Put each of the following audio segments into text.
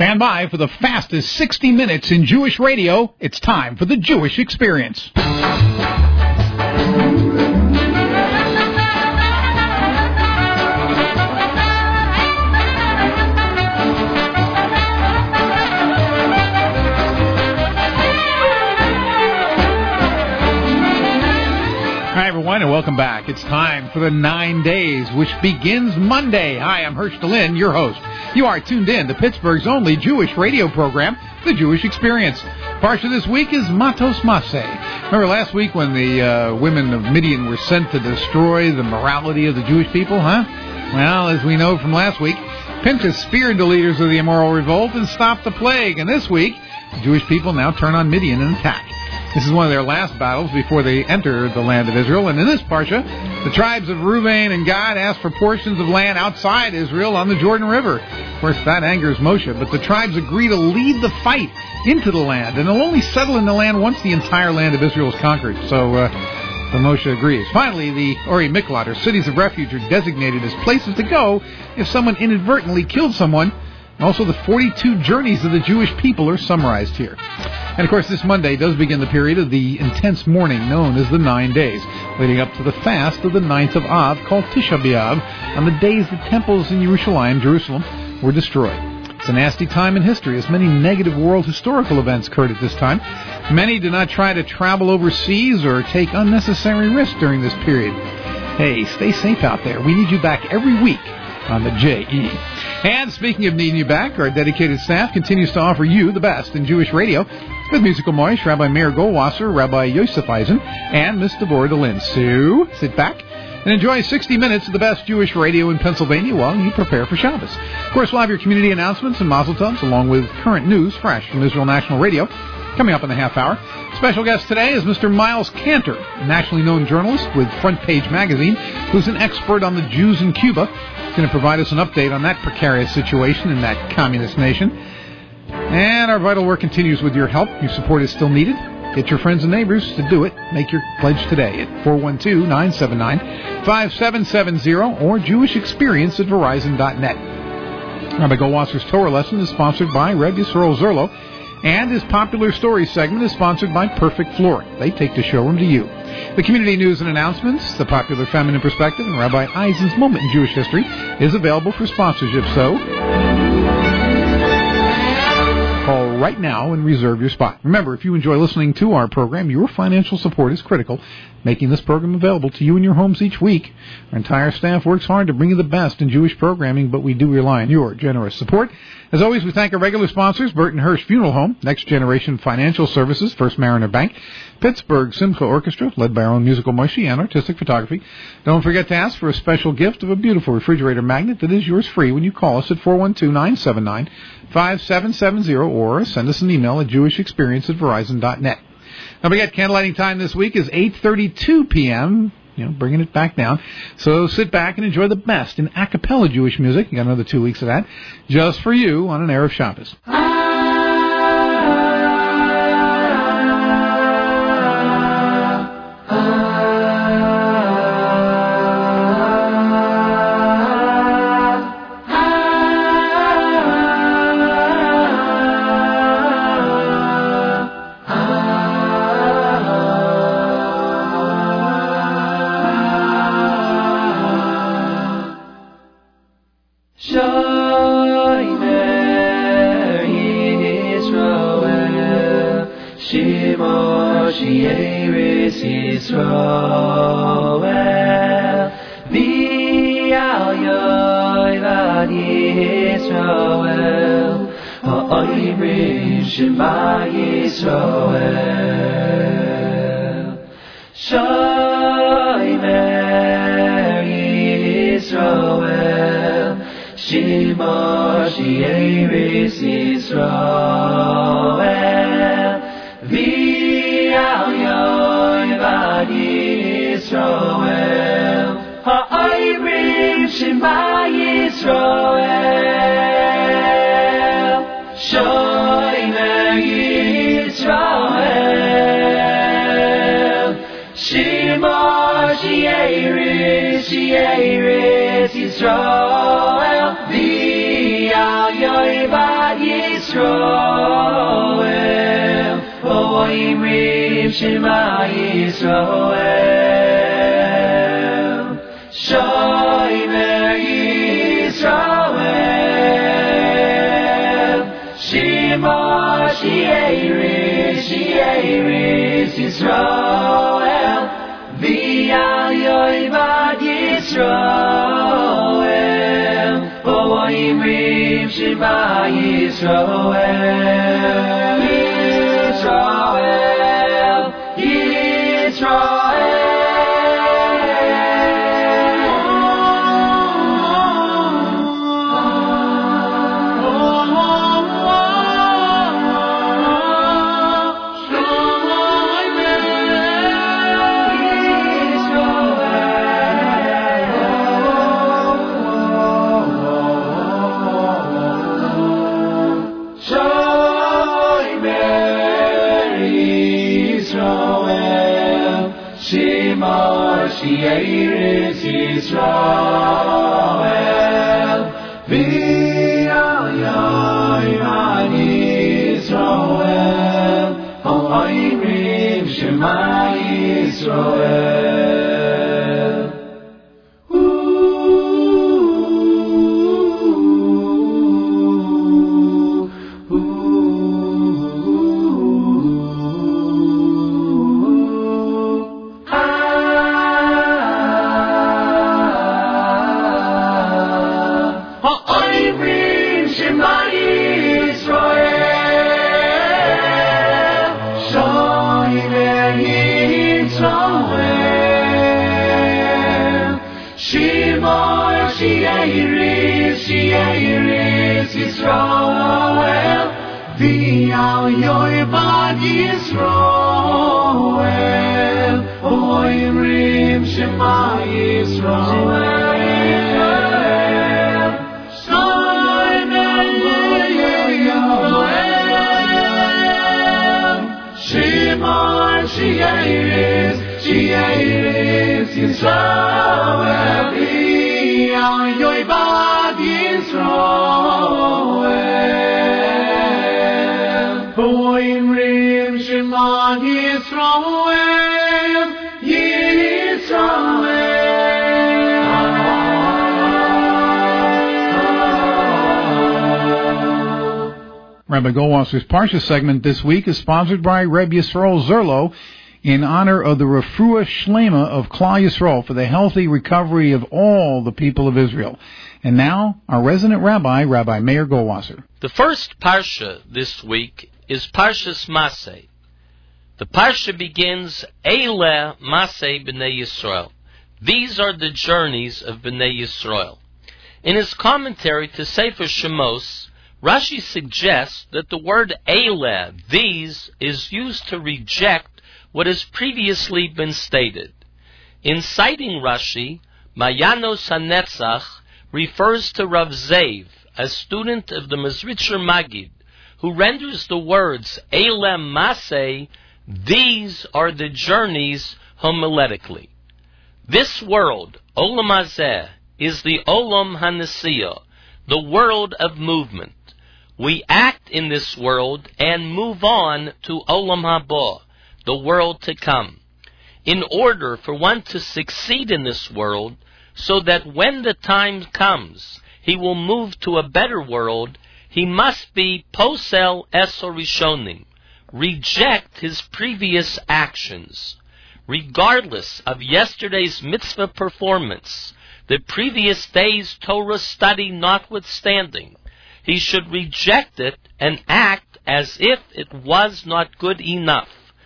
Stand by for the fastest 60 minutes in Jewish radio. It's time for the Jewish Experience. Hi, everyone, and welcome back. It's time for the 9 days, which begins Monday. Hi, I'm Hersh Delin, your host. You are tuned in to Pittsburgh's only Jewish radio program, The Jewish Experience. Parsha this week is Matos Maseh. Remember last week when the women of Midian were sent to destroy the morality of the Jewish people, huh? Well, as we know from last week, Pinchas speared the leaders of the immoral revolt and stopped the plague. And this week, the Jewish people now turn on Midian and attack. This is one of their last battles before they enter the land of Israel. And in this parsha, the tribes of Reuben and Gad ask for portions of land outside Israel on the Jordan River. Of course, that angers Moshe, but the tribes agree to lead the fight into the land, and they'll only settle in the land once the entire land of Israel is conquered. So Moshe agrees. Finally, the Ori Miklot, or cities of refuge, are designated as places to go if someone inadvertently killed someone. Also, the 42 journeys of the Jewish people are summarized here. And, of course, this Monday does begin the period of the intense mourning known as the 9 days, leading up to the fast of the 9th of Av, called Tisha B'Av, on the days the temples in Jerusalem were destroyed. It's a nasty time in history, as many negative world historical events occurred at this time. Many do not try to travel overseas or take unnecessary risks during this period. Hey, stay safe out there. We need you back every week on the JE. And speaking of needing you back, our dedicated staff continues to offer you the best in Jewish radio with musical moish, Rabbi Meir Goldwasser, Rabbi Yosef Eisen, and Miss Deborah Delin. So, sit back and enjoy 60 minutes of the best Jewish radio in Pennsylvania while you prepare for Shabbos. Of course, we'll have your community announcements and mazel tovs, along with current news fresh from Israel National Radio, coming up in the half hour. Special guest today is Mr. Miles Cantor, a nationally known journalist with Front Page Magazine, who's an expert on the Jews in Cuba. He's going to provide us an update on that precarious situation in that communist nation. And our vital work continues with your help. Your support is still needed. Get your friends and neighbors to do it. Make your pledge today at 412-979-5770 or jewishexperience@verizon.net. Rabbi Goldwasser's Torah lesson is sponsored by Reb Yisrael Zerlo, and his popular story segment is sponsored by Perfect Flooring. They take the showroom to you. The community news and announcements, the popular feminine perspective, and Rabbi Eisen's moment in Jewish history is available for sponsorship. So, call right now and reserve your spot. Remember, if you enjoy listening to our program, your financial support is critical, making this program available to you in your homes each week. Our entire staff works hard to bring you the best in Jewish programming, but we do rely on your generous support. As always, we thank our regular sponsors, Burton Hirsch Funeral Home, Next Generation Financial Services, First Mariner Bank, Pittsburgh Simcha Orchestra, led by our own musical Moishi, and artistic photography. Don't forget to ask for a special gift of a beautiful refrigerator magnet that is yours free when you call us at 412-979-5770 or send us an email at jewishexperience@verizon.net. Now, we got candlelighting time this week is 8:32 p.m., bringing it back down. So sit back and enjoy the best in a cappella Jewish music. You got another 2 weeks of that just for you on an Erev Shabbos. Shema Yisrael, Shomer Yisrael, Shema She'eres Yisrael, V'al Yoivad Yisrael, Ha'orim Shema Yisrael, Shomer Yisrael, Shema She'eres Yisrael, V'al Yoivad Yisrael. Yisrael, Oimrim Shema Yisrael, Shomer Yisrael, Shema Shieris Yisrael, V'al Yoivad Yisrael, Oimrim Shema Yisrael, Yisrael. Shieris Yisrael, V'al Yoivad Yisrael, Oimrim Shema Yisrael. Shieris Yisrael, V'al Yoivad Yisrael, Oimrim Shema Yisrael, Shomer Yisrael, Shema Shieris Yisrael, V'al Yoivad Yisrael, Oimrim Shema Yisrael, Yisrael. Rabbi Goldwasser's Parsha segment this week is sponsored by Reb Yisrael Zerlo in honor of the Refuah Shlema of Klal Yisrael for the healthy recovery of all the people of Israel. And now, our resident rabbi, Rabbi Meir Goldwasser. The first Parsha this week is Parshas Maseh. The Parsha begins, Eileh Maseh B'nai Yisrael. These are the journeys of B'nai Yisrael. In his commentary to Sefer Shemos, Rashi suggests that the word Eileh, these, is used to reject what has previously been stated. In citing Rashi, Mayanos HaNetzach refers to Rav Zev, a student of the Mezritcher Magid, who renders the words Eileh Maseh, these are the journeys, homiletically. This world, Olam Hazeh, is the Olam HaNesiyah, the world of movement. We act in this world and move on to Olam Haba, the world to come. In order for one to succeed in this world, so that when the time comes, he will move to a better world, he must be posel esor rishonim, reject his previous actions. Regardless of yesterday's mitzvah performance, the previous day's Torah study notwithstanding, he should reject it and act as if it was not good enough.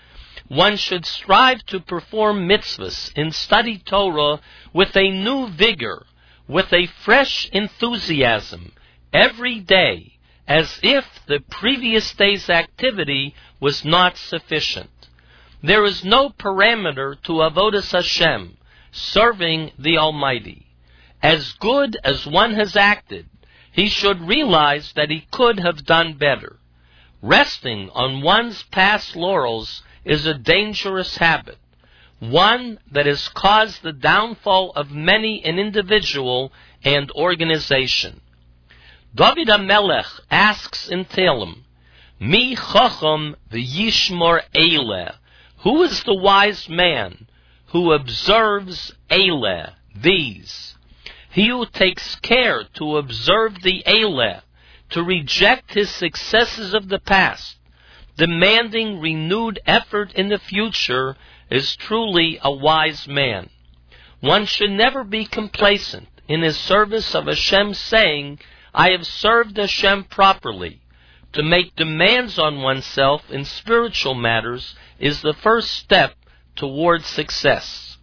One should strive to perform mitzvahs and study Torah with a new vigor, with a fresh enthusiasm, every day, as if the previous day's activity was not sufficient. There is no parameter to avodas Hashem, serving the Almighty. As good as one has acted, he should realize that he could have done better. Resting on one's past laurels is a dangerous habit, one that has caused the downfall of many an individual and organization. David HaMelech asks in Tehillim, Mi chacham v'yishmor eleh. Who is the wise man who observes eleh, these? He who takes care to observe the eleh, to reject his successes of the past, demanding renewed effort in the future, is truly a wise man. One should never be complacent in his service of Hashem, saying, I have served Hashem properly. To make demands on oneself in spiritual matters is the first step towards success.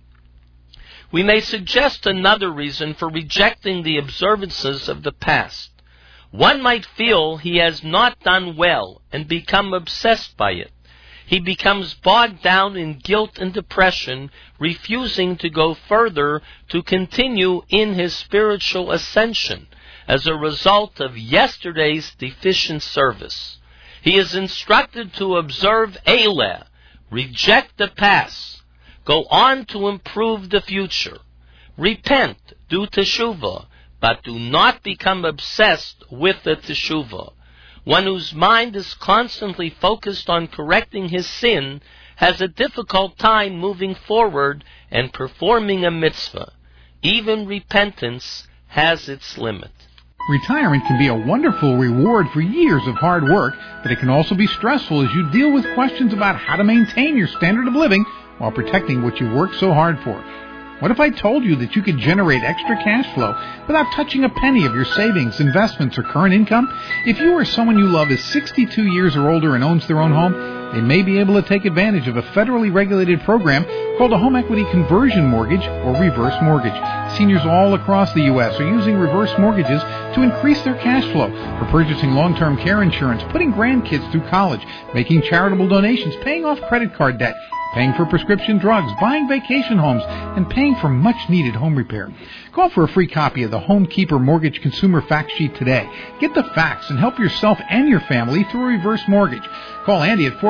We may suggest another reason for rejecting the observances of the past. One might feel he has not done well and become obsessed by it. He becomes bogged down in guilt and depression, refusing to go further to continue in his spiritual ascension as a result of yesterday's deficient service. He is instructed to observe Eleh, reject the past, go on to improve the future. Repent, do teshuvah, but do not become obsessed with the teshuvah. One whose mind is constantly focused on correcting his sin has a difficult time moving forward and performing a mitzvah. Even repentance has its limit. Retirement can be a wonderful reward for years of hard work, but it can also be stressful as you deal with questions about how to maintain your standard of living while protecting what you worked so hard for. What if I told you that you could generate extra cash flow without touching a penny of your savings, investments, or current income? If you or someone you love is 62 years or older and owns their own home, they may be able to take advantage of a federally regulated program called a home equity conversion mortgage or reverse mortgage. Seniors all across the U.S. are using reverse mortgages to increase their cash flow for purchasing long-term care insurance, putting grandkids through college, making charitable donations, paying off credit card debt, paying for prescription drugs, buying vacation homes, and paying for much-needed home repair. Call for a free copy of the Homekeeper Mortgage Consumer Fact Sheet today. Get the facts and help yourself and your family through a reverse mortgage. Call Andy at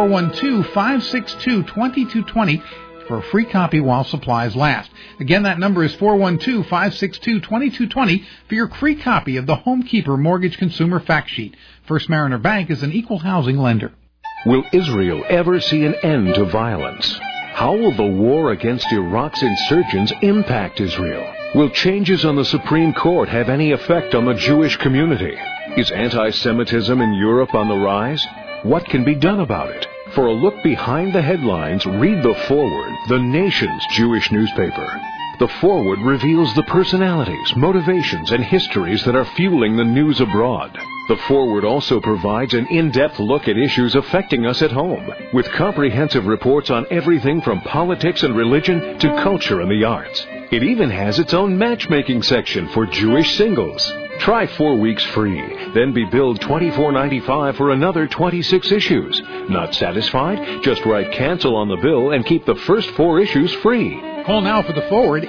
412-562-2220 for a free copy while supplies last. Again, that number is 412-562-2220 for your free copy of the Homekeeper Mortgage Consumer Fact Sheet. First Mariner Bank is an equal housing lender. Will Israel ever see an end to violence? How will the war against Iraq's insurgents impact Israel? Will changes on the Supreme Court have any effect on the Jewish community? Is anti-Semitism in Europe on the rise? What can be done about it? For a look behind the headlines, read The Forward, the nation's Jewish newspaper. The Forward reveals the personalities, motivations, and histories that are fueling the news abroad. The Forward also provides an in-depth look at issues affecting us at home, with comprehensive reports on everything from politics and religion to culture and the arts. It even has its own matchmaking section for Jewish singles. Try 4 weeks free, then be billed $24.95 for another 26 issues. Not satisfied? Just write cancel on the bill and keep the first 4 issues free. Call now for The Forward,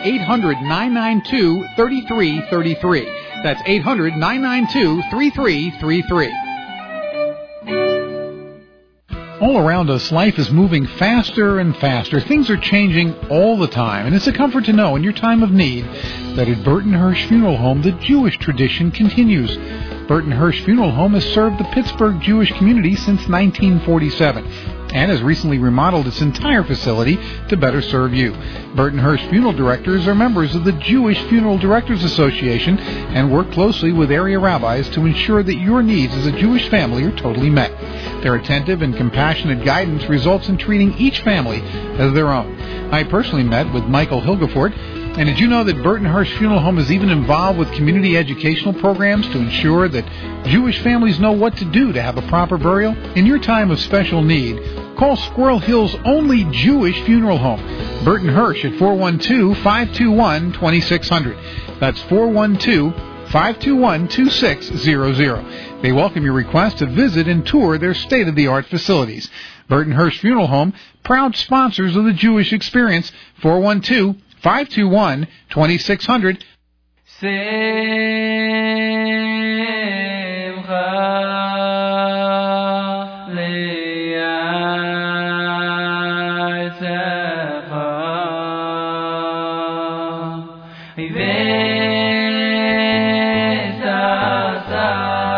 800-992-3333. That's 800-992-3333. All around us, life is moving faster and faster. Things are changing all the time, and it's a comfort to know in your time of need that at Burton Hirsch Funeral Home, the Jewish tradition continues. Burton Hirsch Funeral Home has served the Pittsburgh Jewish community since 1947 and has recently remodeled its entire facility to better serve you. Burton Hirsch Funeral Directors are members of the Jewish Funeral Directors Association and work closely with area rabbis to ensure that your needs as a Jewish family are totally met. Their attentive and compassionate guidance results in treating each family as their own. I personally met with Michael Hilgefort. And did you know that Burton Hirsch Funeral Home is even involved with community educational programs to ensure that Jewish families know what to do to have a proper burial? In your time of special need, call Squirrel Hill's only Jewish funeral home, Burton Hirsch, at 412-521-2600. That's 412-521-2600. They welcome your request to visit and tour their state-of-the-art facilities. Burton Hirsch Funeral Home, proud sponsors of the Jewish Experience, 412-521-2600. Simcha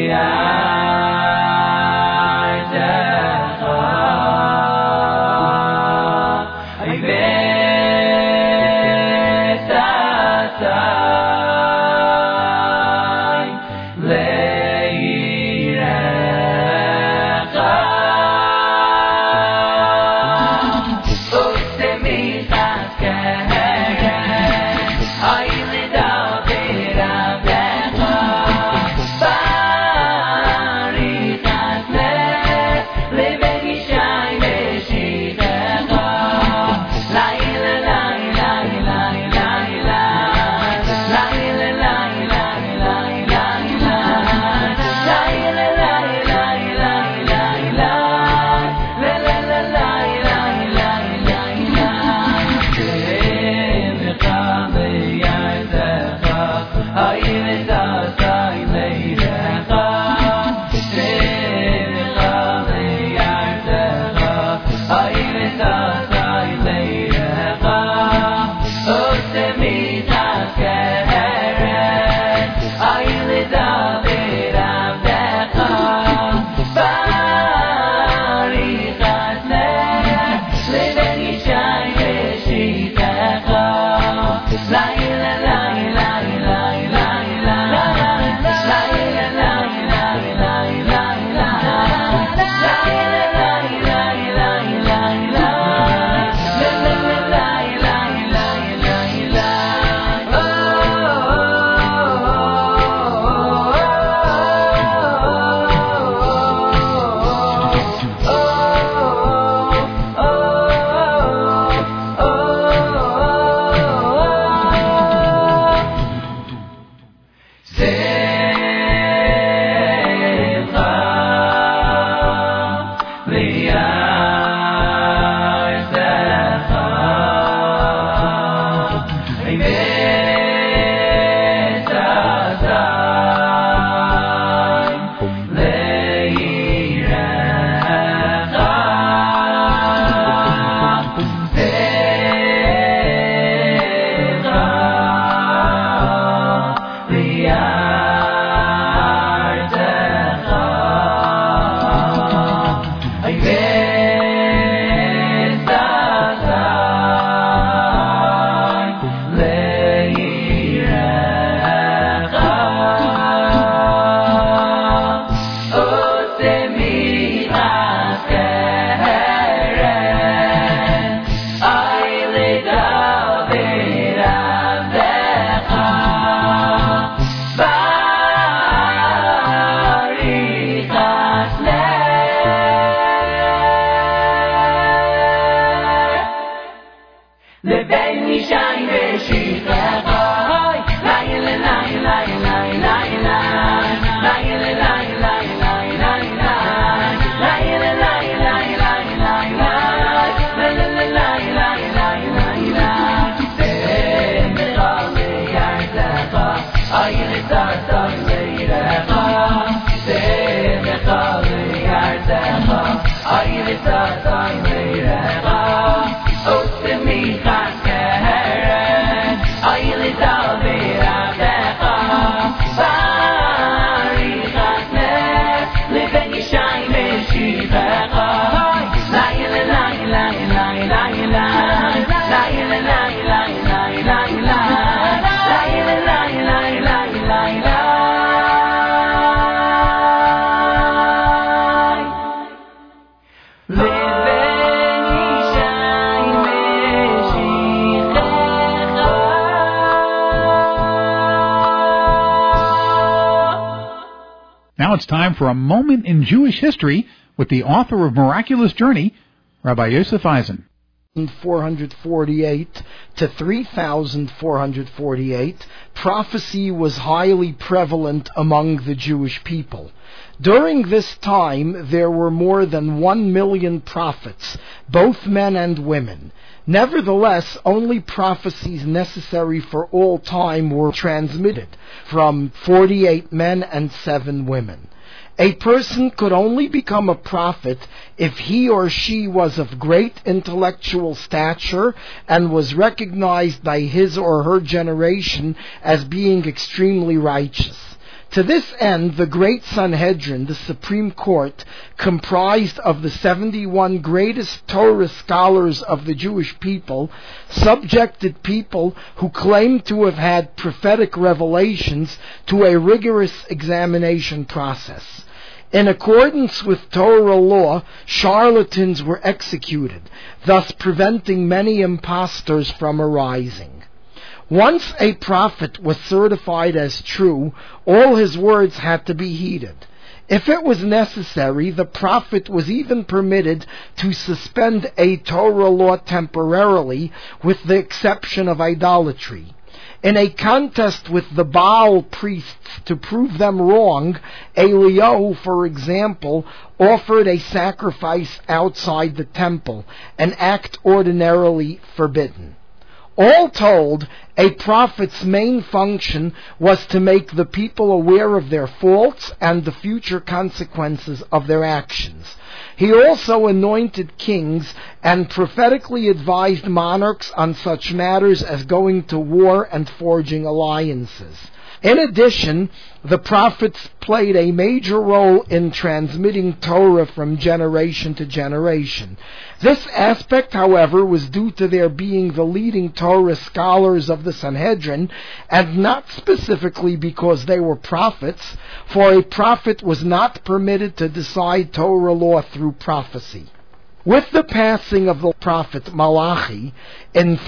Now it's time for a moment in Jewish history with the author of Miraculous Journey, Rabbi Yosef Eisen. 448 to 3448, prophecy was highly prevalent among the Jewish people. During this time, there were more than 1 million prophets, both men and women. Nevertheless, only prophecies necessary for all time were transmitted from 48 men and 7 women. A person could only become a prophet if he or she was of great intellectual stature and was recognized by his or her generation as being extremely righteous. To this end, the Great Sanhedrin, the Supreme Court, comprised of the 71 greatest Torah scholars of the Jewish people, subjected people who claimed to have had prophetic revelations to a rigorous examination process. In accordance with Torah law, charlatans were executed, thus preventing many impostors from arising. Once a prophet was certified as true, all his words had to be heeded. If it was necessary, the prophet was even permitted to suspend a Torah law temporarily, with the exception of idolatry. In a contest with the Baal priests to prove them wrong, Eliyahu, for example, offered a sacrifice outside the temple, an act ordinarily forbidden. All told, a prophet's main function was to make the people aware of their faults and the future consequences of their actions. He also anointed kings and prophetically advised monarchs on such matters as going to war and forging alliances. In addition, the prophets played a major role in transmitting Torah from generation to generation. This aspect, however, was due to their being the leading Torah scholars of the Sanhedrin, and not specifically because they were prophets, for a prophet was not permitted to decide Torah law through prophecy. With the passing of the prophet Malachi in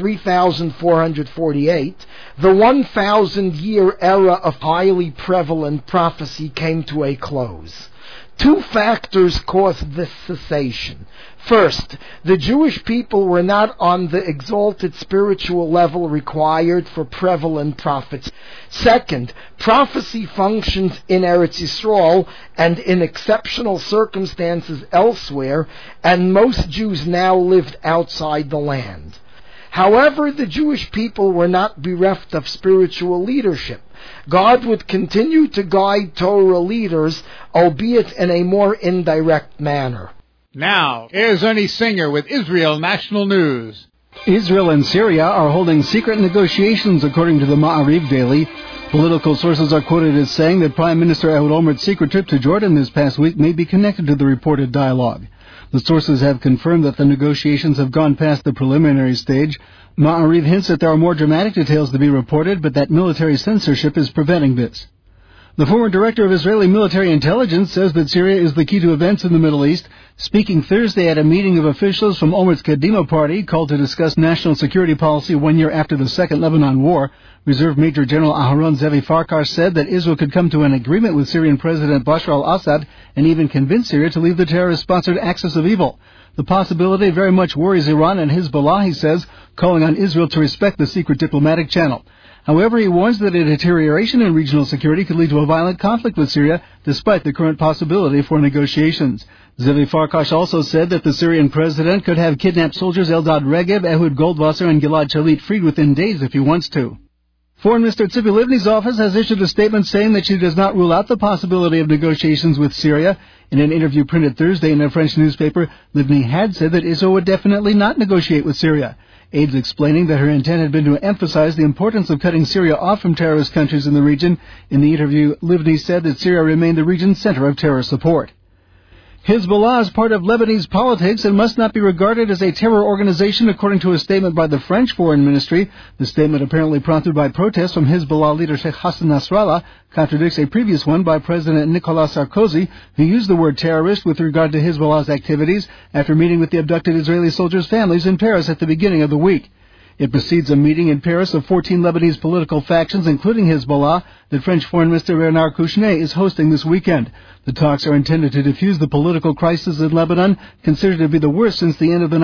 3448, the 1,000-year era of highly prevalent prophecy came to a close. Two factors caused this cessation. First, the Jewish people were not on the exalted spiritual level required for prevalent prophets. Second, prophecy functions in Eretz Yisrael and in exceptional circumstances elsewhere, and most Jews now lived outside the land. However, the Jewish people were not bereft of spiritual leadership. God would continue to guide Torah leaders, albeit in a more indirect manner. Now, here's Ernie Singer with Israel National News. Israel and Syria are holding secret negotiations, according to the Ma'ariv Daily. Political sources are quoted as saying that Prime Minister Ehud Olmert's secret trip to Jordan this past week may be connected to the reported dialogue. The sources have confirmed that the negotiations have gone past the preliminary stage. Ma'ariv hints that there are more dramatic details to be reported, but that military censorship is preventing this. The former director of Israeli military intelligence says that Syria is the key to events in the Middle East. Speaking Thursday at a meeting of officials from Olmert's Kadima party called to discuss national security policy 1 year after the Second Lebanon War, Reserve Major General Aharon Zevi Farkar said that Israel could come to an agreement with Syrian President Bashar al-Assad and even convince Syria to leave the terrorist-sponsored axis of evil. The possibility very much worries Iran and Hezbollah, he says, calling on Israel to respect the secret diplomatic channel. However, he warns that a deterioration in regional security could lead to a violent conflict with Syria, despite the current possibility for negotiations. Zevi Farkash also said that the Syrian president could have kidnapped soldiers Eldad Regev, Ehud Goldwasser, and Gilad Shalit freed within days if he wants to. Foreign Minister Tzipi Livni's office has issued a statement saying that she does not rule out the possibility of negotiations with Syria. In an interview printed Thursday in a French newspaper, Livni had said that Israel would definitely not negotiate with Syria. Aides explaining that her intent had been to emphasize the importance of cutting Syria off from terrorist countries in the region. In the interview, Livni said that Syria remained the region's center of terror support. Hezbollah is part of Lebanese politics and must not be regarded as a terror organization, according to a statement by the French Foreign Ministry. The statement, apparently prompted by protests from Hezbollah leader Sheikh Hassan Nasrallah, contradicts a previous one by President Nicolas Sarkozy, who used the word terrorist with regard to Hezbollah's activities after meeting with the abducted Israeli soldiers' families in Paris at the beginning of the week. It precedes a meeting in Paris of 14 Lebanese political factions, including Hezbollah, that French Foreign Minister Bernard Kouchner is hosting this weekend. The talks are intended to defuse the political crisis in Lebanon, considered to be the worst since the end of the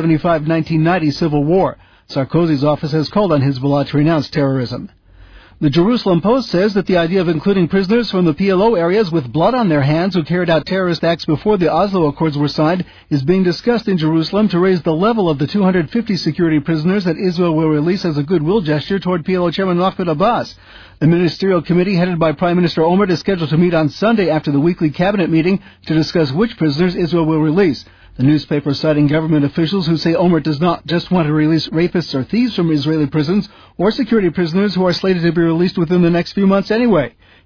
1975-1990 civil war. Sarkozy's office has called on Hezbollah to renounce terrorism. The Jerusalem Post says that the idea of including prisoners from the PLO areas with blood on their hands who carried out terrorist acts before the Oslo Accords were signed is being discussed in Jerusalem to raise the level of the 250 security prisoners that Israel will release as a goodwill gesture toward PLO chairman Mahmoud Abbas. The ministerial committee headed by Prime Minister Olmert is scheduled to meet on Sunday after the weekly cabinet meeting to discuss which prisoners Israel will release. The newspaper citing government officials who say Olmert does not just want to release rapists or thieves from Israeli prisons or security prisoners who are slated to be released within the next few months anyway.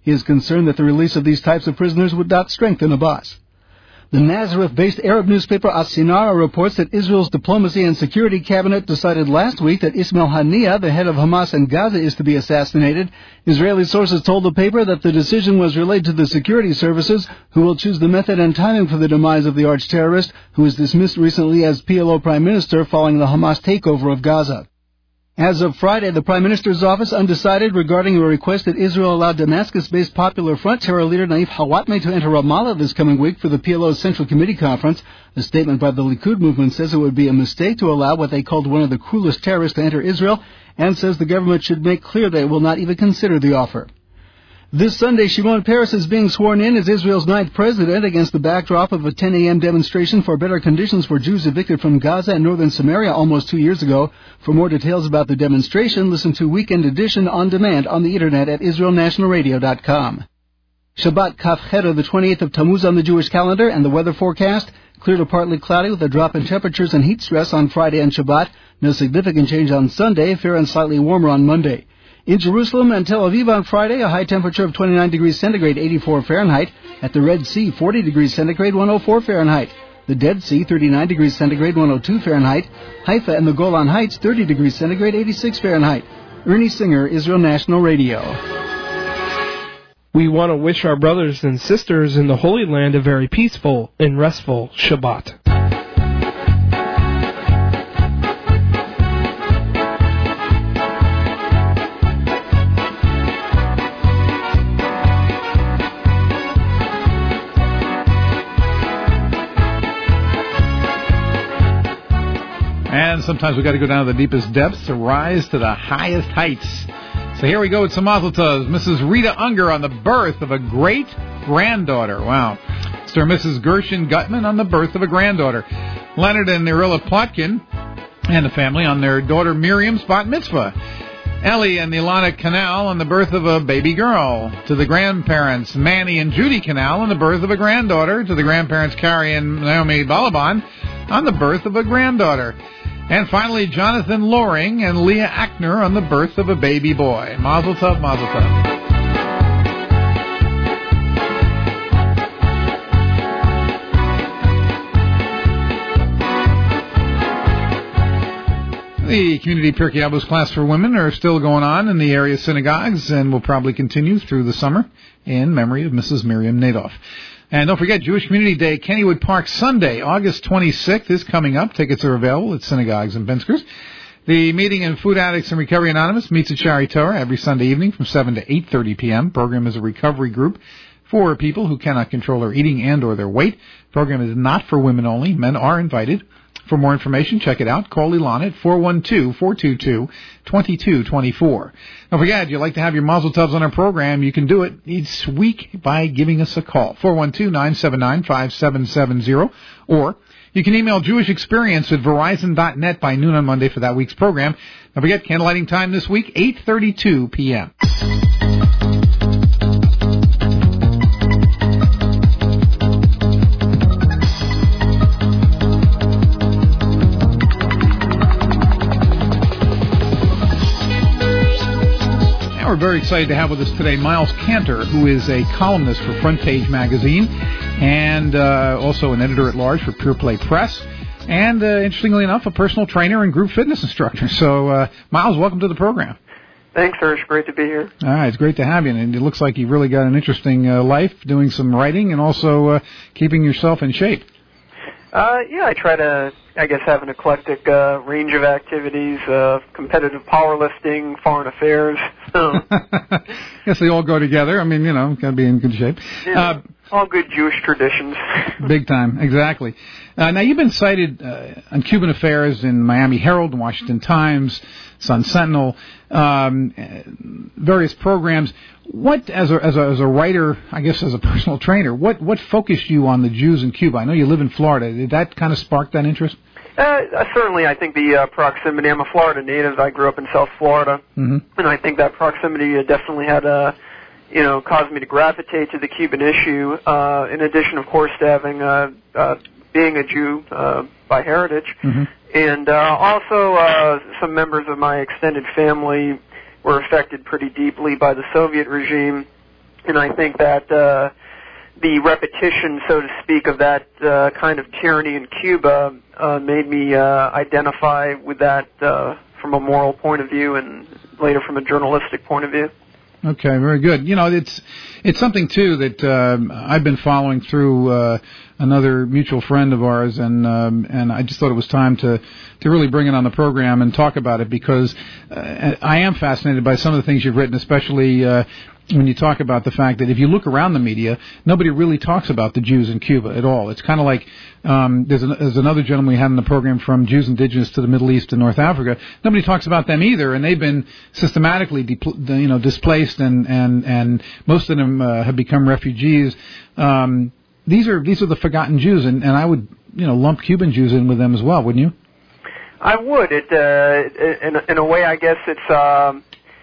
He is concerned that the release of these types of prisoners would not strengthen Abbas. The Nazareth-based Arab newspaper As-Sinara reports that Israel's Diplomacy and Security Cabinet decided last week that Ismail Haniyeh, the head of Hamas in Gaza, is to be assassinated. Israeli sources told the paper that the decision was relayed to the security services, who will choose the method and timing for the demise of the arch-terrorist, who was dismissed recently as PLO Prime Minister following the Hamas takeover of Gaza. As of Friday, the Prime Minister's office undecided regarding a request that Israel allow Damascus-based Popular Front terror leader Naif Hawatmeh to enter Ramallah this coming week for the PLO's Central Committee Conference. A statement by the Likud movement says it would be a mistake to allow what they called one of the cruelest terrorists to enter Israel, and says the government should make clear that it will not even consider the offer. This Sunday, Shimon Peres is being sworn in as Israel's 9th president against the backdrop of a 10 a.m. demonstration for better conditions for Jews evicted from Gaza and northern Samaria almost 2 years ago. For more details about the demonstration, listen to Weekend Edition on demand on the internet at israelnationalradio.com. Shabbat Kaf Cheder, the 28th of Tammuz on the Jewish calendar, and the weather forecast: clear to partly cloudy with a drop in temperatures and heat stress on Friday and Shabbat. No significant change on Sunday, fair and slightly warmer on Monday. In Jerusalem and Tel Aviv on Friday, a high temperature of 29 degrees centigrade, 84 Fahrenheit. At the Red Sea, 40 degrees centigrade, 104 Fahrenheit. The Dead Sea, 39 degrees centigrade, 102 Fahrenheit. Haifa and the Golan Heights, 30 degrees centigrade, 86 Fahrenheit. Ernie Singer, Israel National Radio. We want to wish our brothers and sisters in the Holy Land a very peaceful and restful Shabbat. And sometimes we've got to go down to the deepest depths to rise to the highest heights. So here we go with some mazel tovs. Mrs. Rita Unger on the birth of a great-granddaughter. Wow. Sir and Mrs. Gershon Gutman on the birth of a granddaughter. Leonard and Nerilla Plotkin and the family on their daughter Miriam's bat mitzvah. Ellie and Ilana Canal on the birth of a baby girl. To the grandparents, Manny and Judy Canal on the birth of a granddaughter. To the grandparents, Carrie and Naomi Balaban on the birth of a granddaughter. And finally, Jonathan Loring and Leah Ackner on the birth of a baby boy. Mazel tov, mazel tov. The community Pirkei Avos class for women are still going on in the area synagogues and will probably continue through the summer in memory of Mrs. Miriam Nadoff. And don't forget, Jewish Community Day, Kennywood Park, Sunday, August 26th is coming up. Tickets are available at synagogues and Pinskers. The meeting in Food Addicts and Recovery Anonymous meets at Shari Torah every Sunday evening from 7 to 8:30 p.m. Program is a recovery group for people who cannot control their eating and or their weight. Program is not for women only. Men are invited. For more information, check it out. Call Ilana at 412-422-2224. Don't forget, if you'd like to have your mazel tovs on our program, you can do it each week by giving us a call. 412-979-5770. Or you can email jewishexperience at verizon.net by noon on Monday for that week's program. Don't forget, candlelighting time this week, 8:32 p.m. We're very excited to have with us today Miles Cantor, who is a columnist for Front Page Magazine and also an editor-at-large for Pure Play Press, and interestingly enough, a personal trainer and group fitness instructor. So, Miles, welcome to the program. Thanks, Hirsch. Great to be here. All right, it's great to have you, and it looks like you've really got an interesting life, doing some writing and also keeping yourself in shape. I try to, have an eclectic range of activities, competitive powerlifting, foreign affairs. So. Guess they all go together. I mean, got to be in good shape. Yeah, all good Jewish traditions. Big time, exactly. Now, you've been cited on Cuban affairs in Miami Herald, and Washington Times, Sun Sentinel, various programs. What, as a writer, as a personal trainer, what focused you on the Jews in Cuba? I know you live in Florida. Did that kind of spark that interest? Certainly, I think the proximity. I'm a Florida native. I grew up in South Florida, and I think that proximity definitely had caused me to gravitate to the Cuban issue. In addition, of course, to having being a Jew by heritage, and also some members of my extended family were affected pretty deeply by the Soviet regime. And I think that the repetition, so to speak, of that kind of tyranny in Cuba made me identify with that from a moral point of view and later from a journalistic point of view. Okay, very good. You know, it's something too that I've been following through another mutual friend of ours, and I just thought it was time to really bring it on the program and talk about it, because I am fascinated by some of the things you've written, especially when you talk about the fact that if you look around the media, nobody really talks about the Jews in Cuba at all. It's kind of like there's another gentleman we had in the program from Jews indigenous to the Middle East and North Africa. Nobody talks about them either, and they've been systematically displaced, and most of them have become refugees. These are the forgotten Jews, and I would lump Cuban Jews in with them as well, wouldn't you? I would. In a way, I guess it's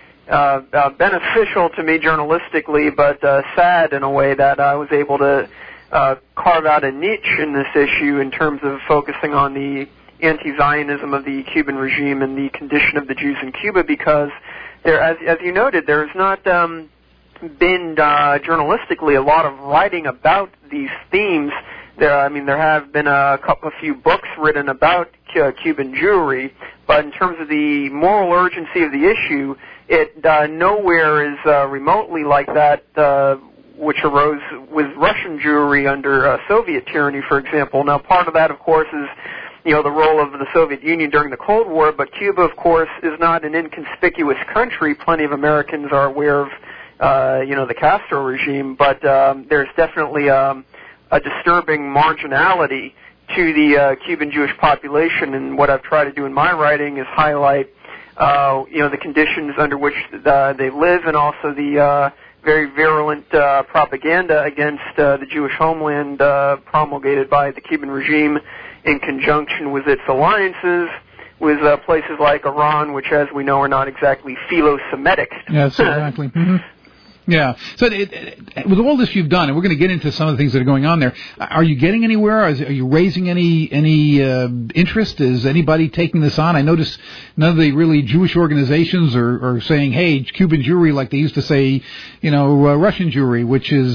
beneficial to me journalistically, but sad in a way that I was able to carve out a niche in this issue in terms of focusing on the anti-Zionism of the Cuban regime and the condition of the Jews in Cuba, because there, as you noted, there's not been journalistically a lot of writing about these themes. There have been a few books written about Cuban Jewry, but in terms of the moral urgency of the issue, it nowhere is remotely like that which arose with Russian Jewry under Soviet tyranny, for example. Now, part of that, of course, is the role of the Soviet Union during the Cold War, but Cuba, of course, is not an inconspicuous country. Plenty of Americans are aware of the Castro regime, but there's definitely a disturbing marginality to the Cuban Jewish population, and what I've tried to do in my writing is highlight the conditions under which they live, and also the very virulent propaganda against the Jewish homeland promulgated by the Cuban regime in conjunction with its alliances with places like Iran, which, as we know, are not exactly philo-Semitic. Yes, exactly. Mm-hmm. Yeah. So with all this you've done, and we're going to get into some of the things that are going on there, are you getting anywhere? Are you raising any interest? Is anybody taking this on? I notice none of the really Jewish organizations are saying, hey, Cuban Jewry, like they used to say, Russian Jewry, which is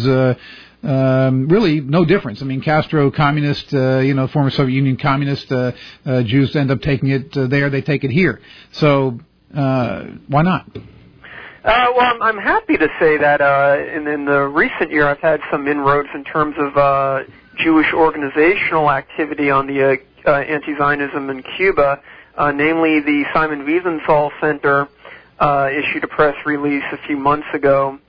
really no difference. I mean, Castro, communist, former Soviet Union communist, Jews end up taking it there, they take it here. So why not? Well, I'm happy to say that in the recent year I've had some inroads in terms of Jewish organizational activity on the anti-Zionism in Cuba. Namely, the Simon Wiesenthal Center issued a press release a few months ago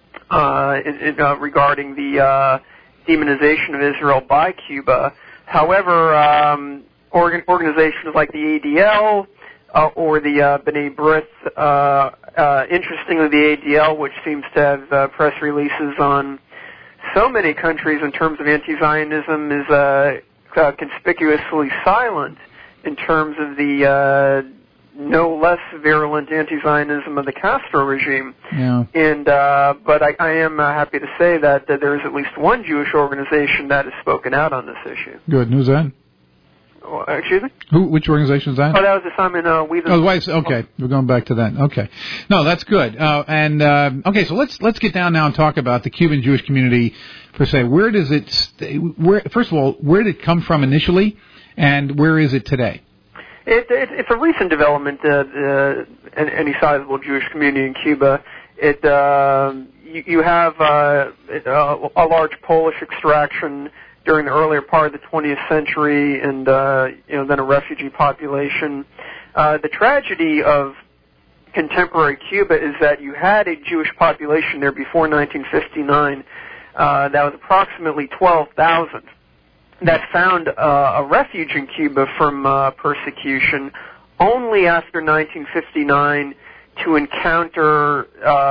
regarding the demonization of Israel by Cuba. However, organizations like the ADL or the B'nai B'rith, interestingly, the ADL, which seems to have press releases on so many countries in terms of anti-Zionism, is conspicuously silent in terms of the no less virulent anti-Zionism of the Castro regime. Yeah. And but I am happy to say that there is at least one Jewish organization that has spoken out on this issue. Good. Who's that? Excuse me? Which organization is that? Oh, that was the Simon Wiesenthal. Oh, okay. We're going back to that. Okay. No, that's good. Okay, so let's get down now and talk about the Cuban Jewish community per se. Where does it first of all, where did it come from initially, and where is it today? It's a recent development. Any sizable Jewish community in Cuba. You have a large Polish extraction during the earlier part of the 20th century, and then a refugee population. The tragedy of contemporary Cuba is that you had a Jewish population there before 1959 that was approximately 12,000 that found a refuge in Cuba from persecution only after 1959 to encounter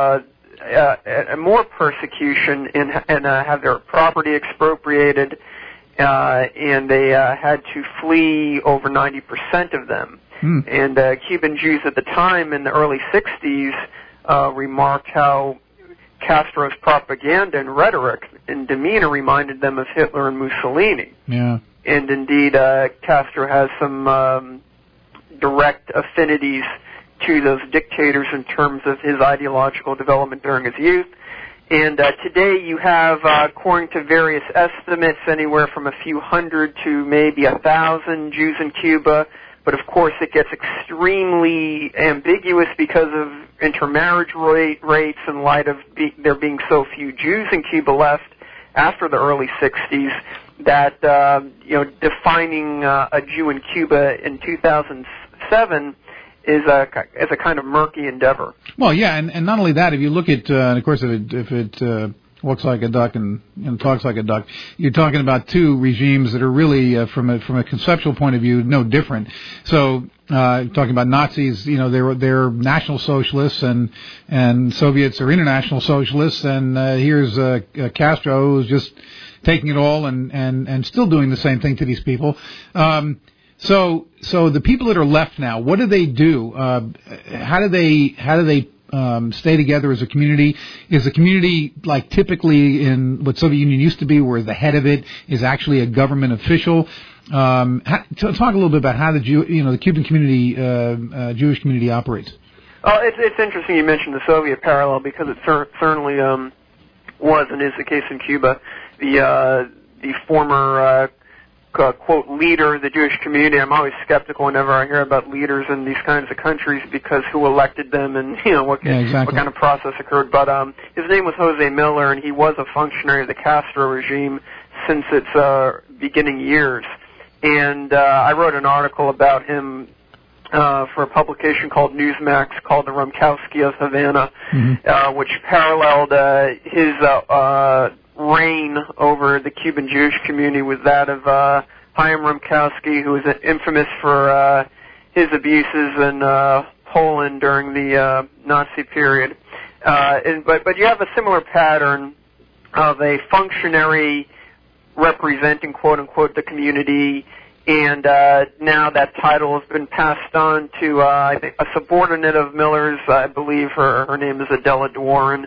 more persecution and have their property expropriated, and they had to flee over 90% of them. And Cuban Jews at the time in the early 60s remarked how Castro's propaganda and rhetoric and demeanor reminded them of Hitler and Mussolini. Yeah. And indeed, Castro has some direct affinities to those dictators in terms of his ideological development during his youth. And today you have, according to various estimates, anywhere from a few hundred to maybe 1,000 Jews in Cuba. But of course it gets extremely ambiguous because of intermarriage rates in light of there being so few Jews in Cuba left after the early 60s that, defining a Jew in Cuba in 2007 is a kind of murky endeavor. Well, yeah, and not only that, if you look at, and of course, if it walks like a duck and talks like a duck, you're talking about two regimes that are really, from a conceptual point of view, no different. So, talking about Nazis, they're National Socialists, and Soviets are International Socialists, and here's Castro, who's just taking it all and still doing the same thing to these people. So the people that are left now, what do they do? How do they stay together as a community? Is the community like typically in what Soviet Union used to be, where the head of it is actually a government official? Talk a little bit about how the Cuban community, Jewish community operates. It's interesting you mentioned the Soviet parallel because it certainly was and is the case in Cuba. The former quote leader of the Jewish community. I'm always skeptical whenever I hear about leaders in these kinds of countries because who elected them and what kind of process occurred. But his name was Jose Miller, and he was a functionary of the Castro regime since its beginning years. And I wrote an article about him for a publication called Newsmax called The Rumkowski of Havana, which paralleled his reign over the Cuban Jewish community with that of Chaim Rumkowski, who was infamous for his abuses in Poland during the Nazi period. But you have a similar pattern of a functionary representing, quote-unquote, the community, and now that title has been passed on to I think a subordinate of Miller's. I believe her name is Adela Dworin.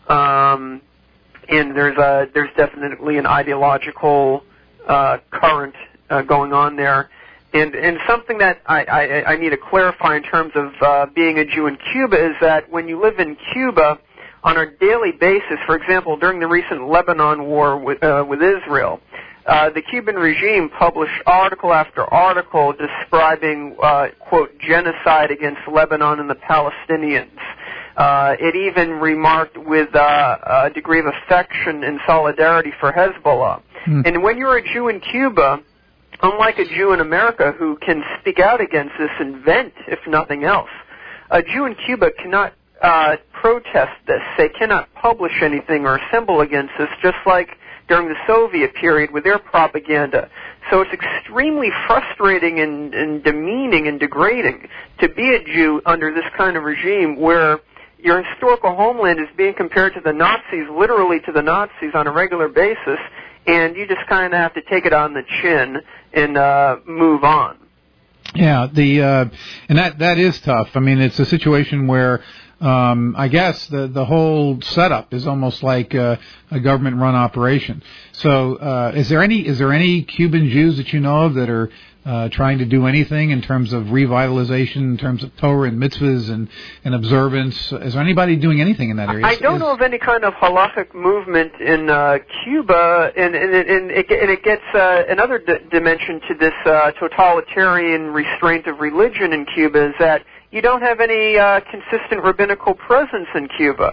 And there's definitely an ideological current going on there, and something that I need to clarify in terms of being a Jew in Cuba is that when you live in Cuba on a daily basis, for example, during the recent Lebanon war with Israel, the Cuban regime published article after article describing quote genocide against Lebanon and the Palestinians. It even remarked with a degree of affection and solidarity for Hezbollah. And when you're a Jew in Cuba, unlike a Jew in America who can speak out against this and vent, if nothing else, a Jew in Cuba cannot protest this. They cannot publish anything or assemble against this, just like during the Soviet period with their propaganda. So it's extremely frustrating and demeaning and degrading to be a Jew under this kind of regime where your historical homeland is being compared to the Nazis, literally to the Nazis on a regular basis, and you just kind of have to take it on the chin and move on. Yeah, and that is tough. I mean, it's a situation where I guess the whole setup is almost like a government-run operation. So, is there any Cuban Jews that you know of that are trying to do anything in terms of revitalization, in terms of Torah and mitzvahs and observance? Is there anybody doing anything in that area? I don't know of any kind of halachic movement in Cuba, and it gets another dimension to this totalitarian restraint of religion in Cuba is that you don't have any consistent rabbinical presence in Cuba.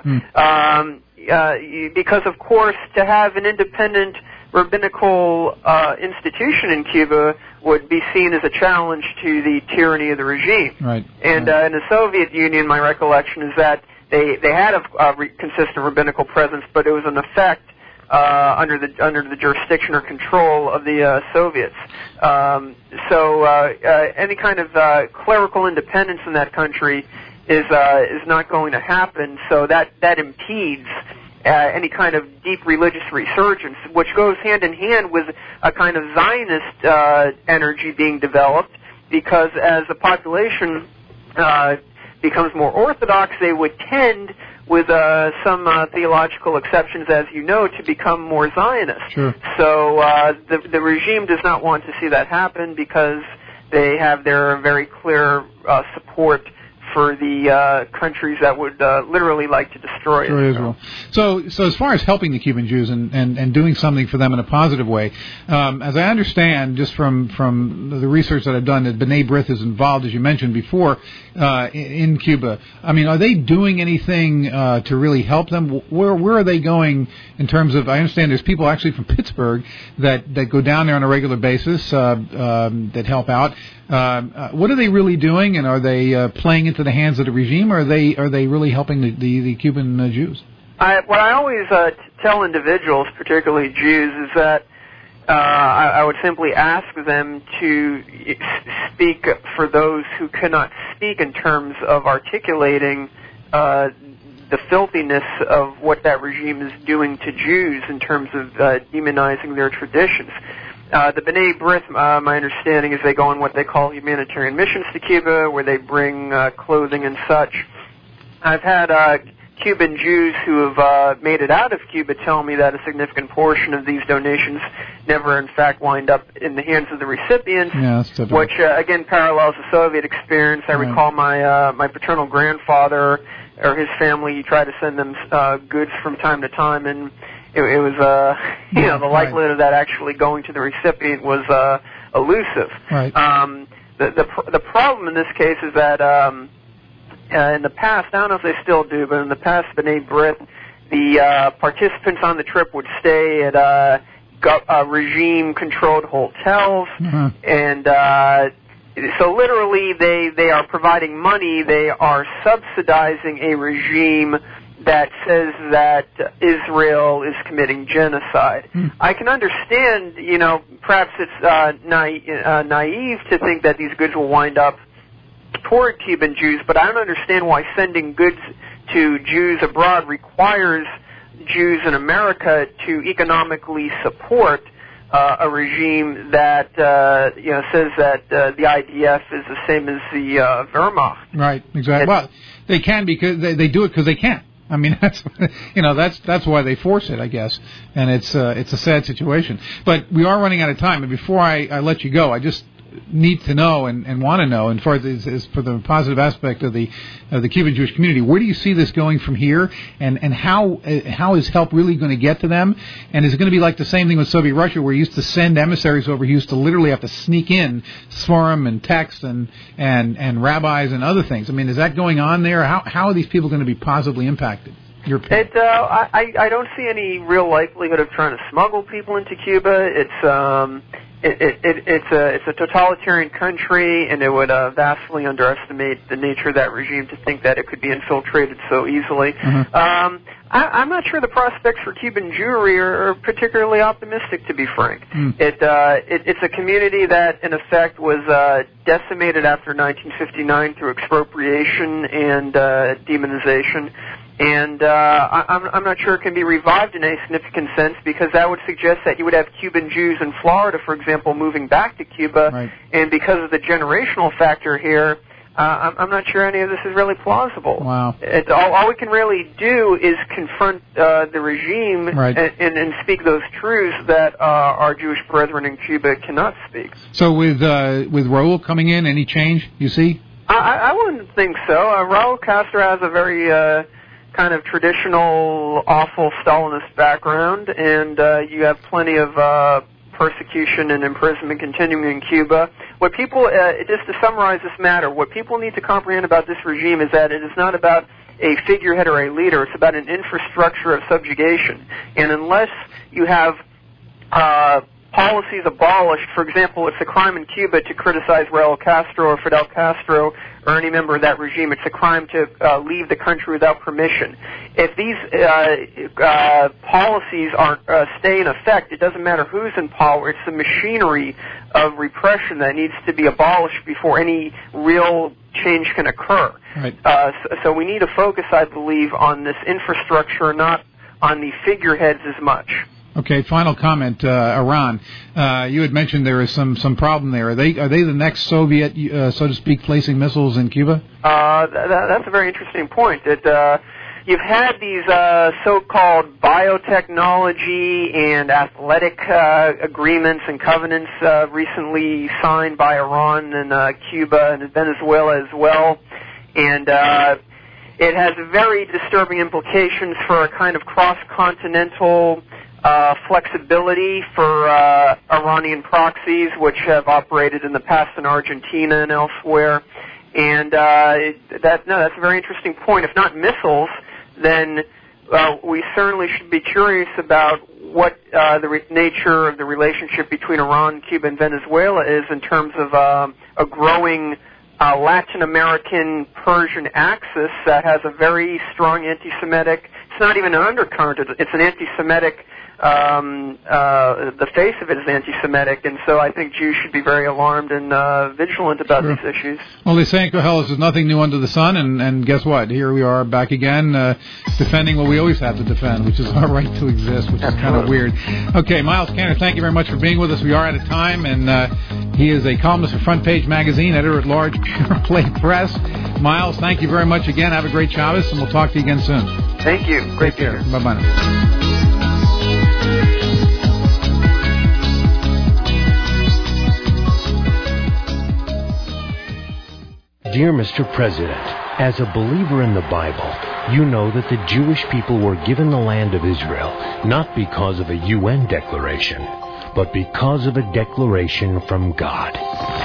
Because, of course, to have an independent rabbinical institution in Cuba would be seen as a challenge to the tyranny of the regime. Right. And in the Soviet Union, my recollection is that they had a consistent rabbinical presence, but it was in effect under the jurisdiction or control of the Soviets. So any kind of clerical independence in that country is not going to happen. So that impedes any kind of deep religious resurgence, which goes hand in hand with a kind of Zionist energy being developed, because as the population becomes more orthodox, they would tend, with some theological exceptions, as you know, to become more Zionist. Sure. So the regime does not want to see that happen because they have their very clear support for the countries that would literally like to destroy Israel. So as far as helping the Cuban Jews and doing something for them in a positive way, as I understand, just from the research that I've done, that B'nai B'rith is involved, as you mentioned before, in Cuba. I mean, are they doing anything to really help them? Where are they going in terms of? I understand there's people actually from Pittsburgh that go down there on a regular basis that help out. What are they really doing, and are they playing into the hands of the regime, or are they really helping the Cuban Jews? What I always tell individuals, particularly Jews, is that I would simply ask them to speak for those who cannot speak in terms of articulating the filthiness of what that regime is doing to Jews in terms of demonizing their traditions. The B'nai B'rith, my understanding is they go on what they call humanitarian missions to Cuba, where they bring clothing and such. I've had Cuban Jews who have made it out of Cuba tell me that a significant portion of these donations never, in fact, wind up in the hands of the recipients, which, again, parallels the Soviet experience. I recall my paternal grandfather or his family, he tried to send them goods from time to time, and it was, the likelihood of that actually going to the recipient was elusive. Right. The problem in this case is that in the past, I don't know if they still do, but in the past, B'nai B'rith, the participants on the trip would stay at regime-controlled hotels, and so literally they are providing money, they are subsidizing a regime that says that Israel is committing genocide. I can understand, perhaps it's naive to think that these goods will wind up toward Cuban Jews, but I don't understand why sending goods to Jews abroad requires Jews in America to economically support a regime that says that the IDF is the same as the Wehrmacht. Right, exactly. Well, they can because they do it because they can. I mean, that's why they force it, I guess, and it's a sad situation. But we are running out of time, and before I let you go, I just need to know and want to know, and for the positive aspect of the Cuban Jewish community, where do you see this going from here, and how is help really going to get to them, and is it going to be like the same thing with Soviet Russia, where you used to send emissaries over, you used to literally have to sneak in Sforim and texts and rabbis and other things? I mean, is that going on there? How are these people going to be positively impacted? I don't see any real likelihood of trying to smuggle people into Cuba. It's a totalitarian country, and it would vastly underestimate the nature of that regime to think that it could be infiltrated so easily. I'm not sure the prospects for Cuban Jewry are particularly optimistic, to be frank. It's a community that, in effect, was decimated after 1959 through expropriation and demonization. And I'm not sure it can be revived in any significant sense, because that would suggest that you would have Cuban Jews in Florida, for example, moving back to Cuba. Right. And because of the generational factor here, I'm not sure any of this is really plausible. Wow. All we can really do is confront the regime, right, and speak those truths that our Jewish brethren in Cuba cannot speak. So with Raul coming in, any change you see? I wouldn't think so. Raul Castro has a very kind of traditional, awful Stalinist background, and you have plenty of persecution and imprisonment continuing in Cuba. What people, just to summarize this matter, what people need to comprehend about this regime is that it is not about a figurehead or a leader. It's about an infrastructure of subjugation. And unless you have policies abolished, for example, it's a crime in Cuba to criticize Raul Castro or Fidel Castro or any member of that regime. It's a crime to leave the country without permission. If these policies stay in effect, it doesn't matter who's in power. It's the machinery of repression that needs to be abolished before any real change can occur. Right. So we need to focus, I believe, on this infrastructure, not on the figureheads as much. Okay, final comment, Iran. You had mentioned there is some problem there. Are they the next Soviet, so to speak, placing missiles in Cuba? That's a very interesting point. You've had these so-called biotechnology and athletic agreements and covenants recently signed by Iran and Cuba and Venezuela as well. And it has very disturbing implications for a kind of cross-continental flexibility for Iranian proxies, which have operated in the past in Argentina and elsewhere. And that's a very interesting point. If not missiles, then we certainly should be curious about what the nature of the relationship between Iran, Cuba, and Venezuela is in terms of a growing Latin American Persian axis that has a very strong anti-Semitic. It's not even an undercurrent. It's an anti-Semitic. The face of it is anti-Semitic, and so I think Jews should be very alarmed and vigilant about these issues. Well, they say in Koheles, there's nothing new under the sun, and guess what? Here we are back again, defending what we always have to defend, which is our right to exist, which is kind of weird. Okay, Miles Cantor, thank you very much for being with us. We are out of time, and he is a columnist for Front Page Magazine, editor-at-large, Pure Play Press. Miles, thank you very much again. Have a great Shabbos, and we'll talk to you again soon. Thank you. Great Take care. Bye-bye now. Dear Mr. President, as a believer in the Bible, you know that the Jewish people were given the land of Israel not because of a UN declaration, but because of a declaration from God.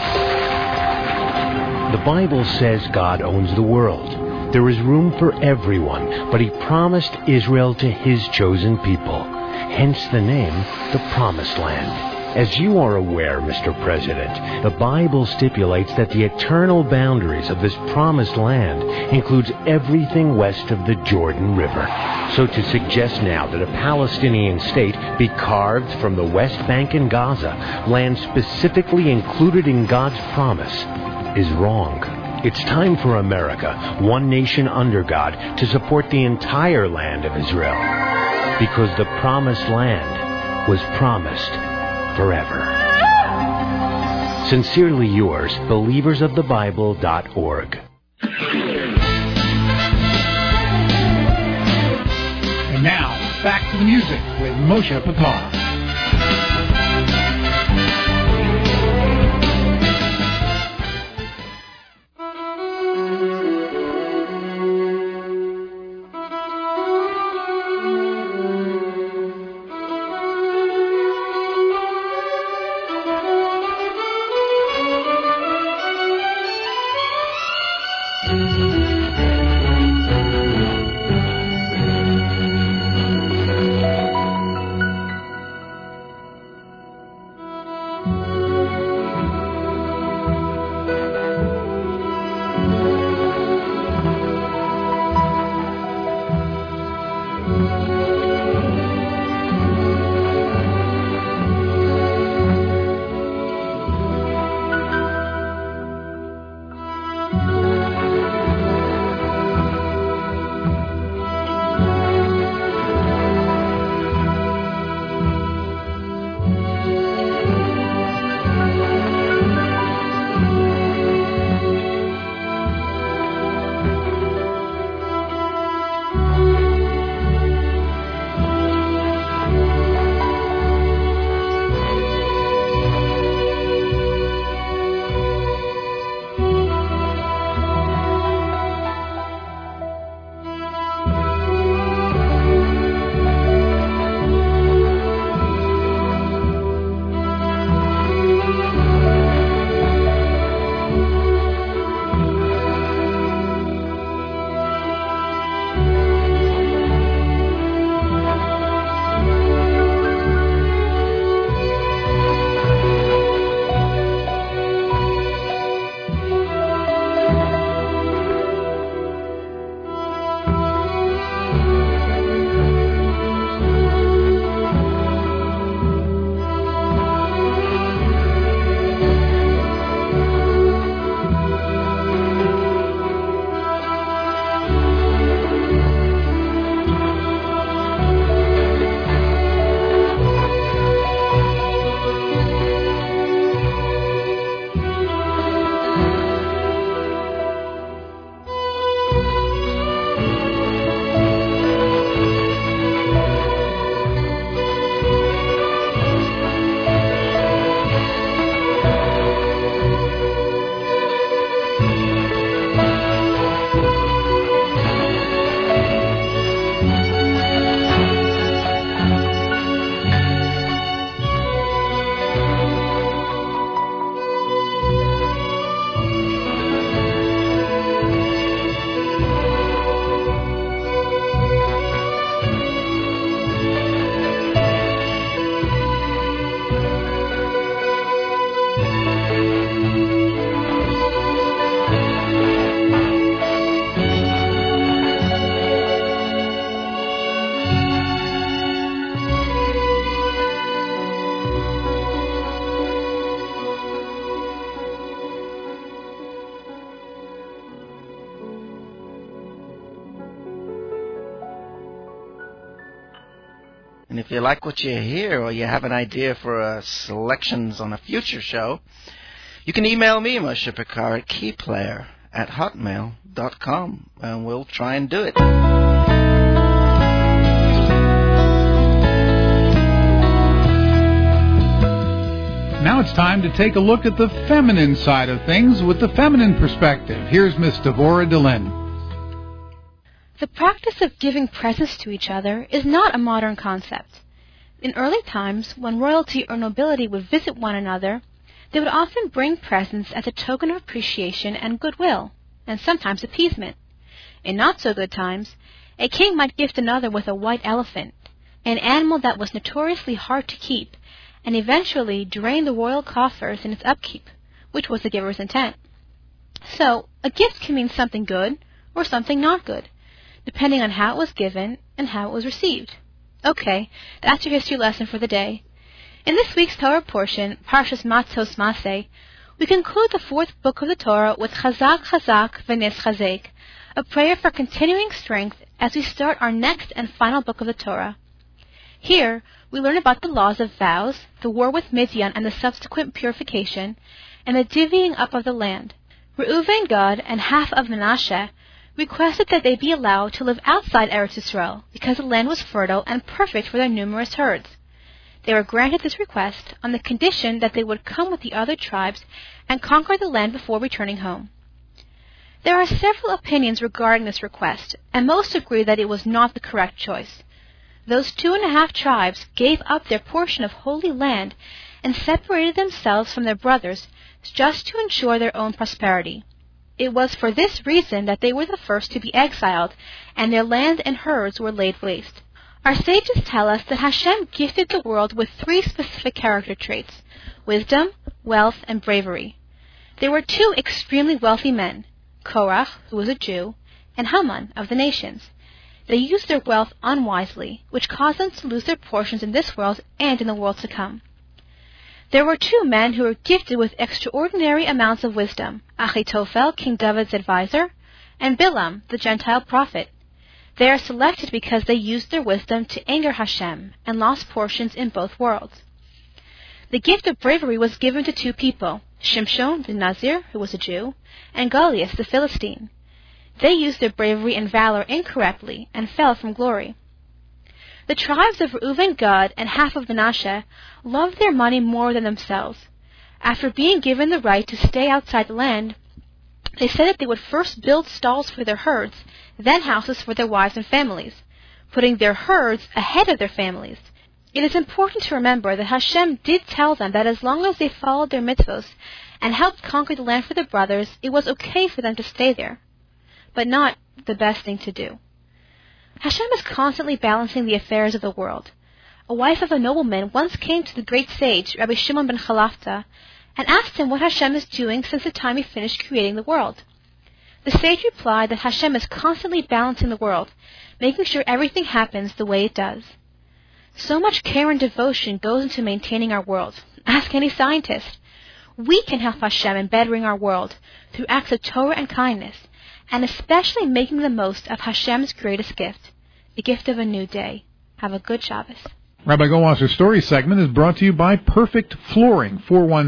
The Bible says God owns the world. There is room for everyone, but He promised Israel to His chosen people. Hence the name, the Promised Land. As you are aware, Mr. President, the Bible stipulates that the eternal boundaries of this promised land includes everything west of the Jordan River. So to suggest now that a Palestinian state be carved from the West Bank and Gaza, land specifically included in God's promise, is wrong. It's time for America, one nation under God, to support the entire land of Israel. Because the promised land was promised forever. Sincerely yours, believersofthebible.org. And now, back to the music with Moshe Patar. if you like what you hear or you have an idea for selections on a future show, you can email me, Moshe Pekar, at keyplayer@hotmail.com, and we'll try and do it. Now it's time to take a look at the feminine side of things with the feminine perspective. Here's Miss Devorah Delenn. The practice of giving presents to each other is not a modern concept. In early times, when royalty or nobility would visit one another, they would often bring presents as a token of appreciation and goodwill, and sometimes appeasement. In not-so-good times, a king might gift another with a white elephant, an animal that was notoriously hard to keep, and eventually drain the royal coffers in its upkeep, which was the giver's intent. So, a gift can mean something good or something not good, depending on how it was given and how it was received. Okay, that's your history lesson for the day. In this week's Torah portion, Parshas Matzos Maseh, we conclude the fourth book of the Torah with Chazak Chazak V'Nis Chazek, a prayer for continuing strength as we start our next and final book of the Torah. Here, we learn about the laws of vows, the war with Midian and the subsequent purification, and the divvying up of the land. Reuven, Gad, and half of Manasseh requested that they be allowed to live outside Eretz Yisrael because the land was fertile and perfect for their numerous herds. They were granted this request on the condition that they would come with the other tribes and conquer the land before returning home. There are several opinions regarding this request, and most agree that it was not the correct choice. Those 2.5 tribes gave up their portion of holy land and separated themselves from their brothers just to ensure their own prosperity. It was for this reason that they were the first to be exiled, and their land and herds were laid waste. Our sages tell us that Hashem gifted the world with 3 specific character traits: wisdom, wealth, and bravery. There were 2 extremely wealthy men, Korach, who was a Jew, and Haman of the nations. They used their wealth unwisely, which caused them to lose their portions in this world and in the world to come. There were 2 men who were gifted with extraordinary amounts of wisdom, Achitophel, King David's advisor, and Bilam, the Gentile prophet. They are selected because they used their wisdom to anger Hashem and lost portions in both worlds. The gift of bravery was given to 2 people, Shimshon the Nazir, who was a Jew, and Goliath the Philistine. They used their bravery and valor incorrectly and fell from glory. The tribes of Reuven, Gad, and half of Manasseh loved their money more than themselves. After being given the right to stay outside the land, they said that they would first build stalls for their herds, then houses for their wives and families, putting their herds ahead of their families. It is important to remember that Hashem did tell them that as long as they followed their mitzvos and helped conquer the land for their brothers, it was okay for them to stay there, but not the best thing to do. Hashem is constantly balancing the affairs of the world. A wife of a nobleman once came to the great sage, Rabbi Shimon ben Chalafta, and asked him what Hashem is doing since the time he finished creating the world. The sage replied that Hashem is constantly balancing the world, making sure everything happens the way it does. So much care and devotion goes into maintaining our world. Ask any scientist. We can help Hashem in bettering our world through acts of Torah and kindness, and especially making the most of Hashem's greatest gift, the gift of a new day. Have a good Shabbos. Rabbi Goldwasser's story segment is brought to you by Perfect Flooring,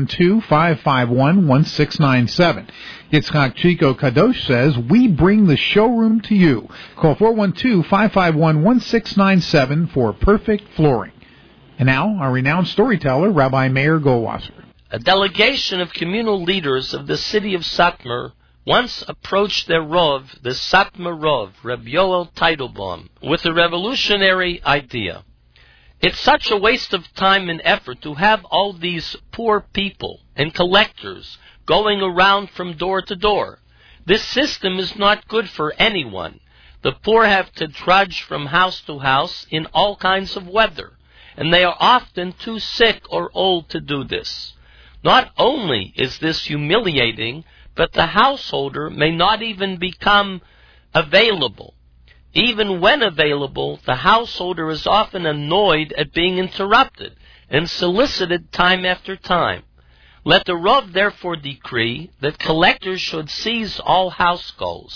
412-551-1697. Yitzchak Chico Kadosh says, we bring the showroom to you. Call 412-551-1697 for Perfect Flooring. And now, our renowned storyteller, Rabbi Meir Goldwasser. A delegation of communal leaders of the city of Satmar once approached their Rav, the Satmar Rav, Reb Yoel Teitelbaum, with a revolutionary idea. It's such a waste of time and effort to have all these poor people and collectors going around from door to door. This system is not good for anyone. The poor have to trudge from house to house in all kinds of weather, and they are often too sick or old to do this. Not only is this humiliating, but the householder may not even become available. Even when available, the householder is often annoyed at being interrupted and solicited time after time. Let the Rav therefore decree that collectors should seize all house calls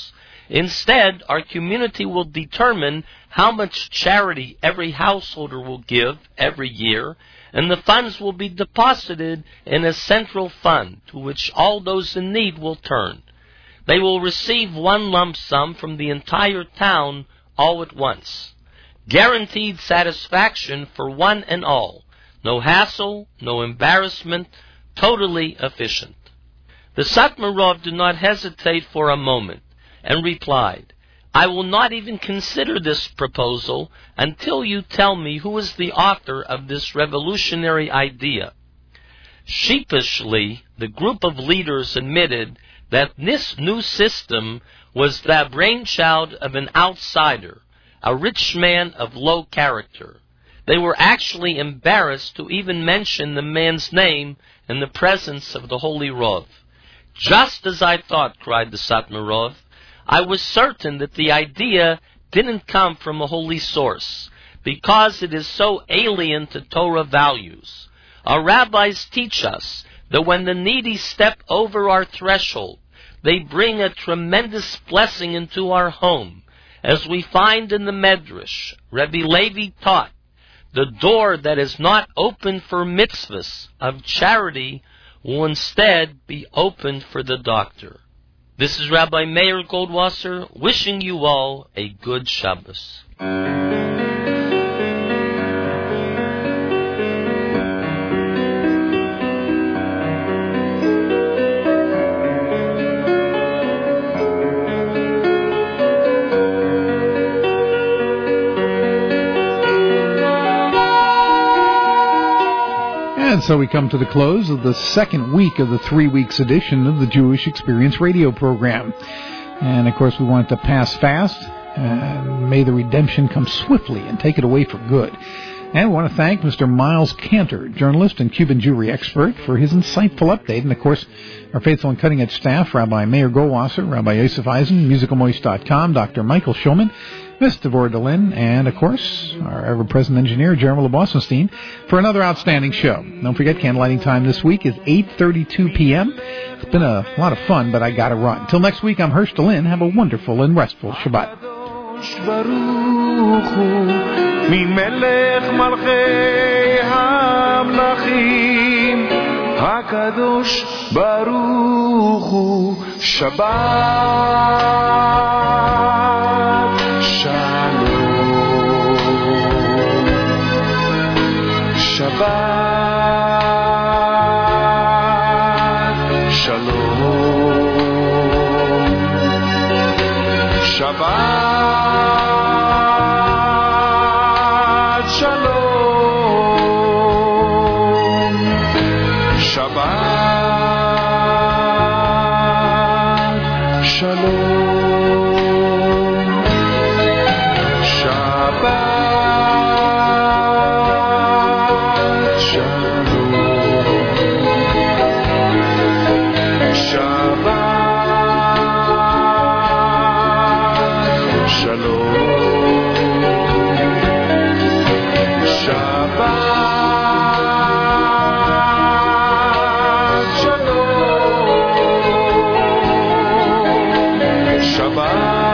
Instead, our community will determine how much charity every householder will give every year, and the funds will be deposited in a central fund to which all those in need will turn. They will receive one lump sum from the entire town all at once. Guaranteed satisfaction for one and all. No hassle, no embarrassment, totally efficient. The Satmar Rav did not hesitate for a moment and replied, I will not even consider this proposal until you tell me who is the author of this revolutionary idea. Sheepishly, the group of leaders admitted that this new system was the brainchild of an outsider, a rich man of low character. They were actually embarrassed to even mention the man's name in the presence of the Holy Rav. Just as I thought, cried the Satmar Rav. I was certain that the idea didn't come from a holy source, because it is so alien to Torah values. Our rabbis teach us that when the needy step over our threshold, they bring a tremendous blessing into our home. As we find in the Medrash, Rebbe Levi taught, the door that is not open for mitzvahs of charity will instead be opened for the doctor. This is Rabbi Meir Goldwasser wishing you all a good Shabbos. And so we come to the close of the second week of the 3 weeks edition of the Jewish Experience radio program. And, of course, we want it to pass fast. And may the redemption come swiftly and take it away for good. And we want to thank Mr. Miles Cantor, journalist and Cuban Jewry expert, for his insightful update. And, of course, our faithful and cutting-edge staff, Rabbi Meir Goldwasser, Rabbi Yosef Eisen, MusicalMoist.com, Dr. Michael Shulman, Ms. Devorah Delin, and, of course, our ever-present engineer, Jeremy LeBossenstein, for another outstanding show. Don't forget, candlelighting time this week is 8:32 p.m. It's been a lot of fun, but I got to run. Until next week, I'm Hersh Delin. Have a wonderful and restful Shabbat. הקדוש ברוך הוא שבת שלום שבת שלום שבת שלום Shabbat Shalom Shabbat Shalom Shabbat Shalom Shabbat Shabbat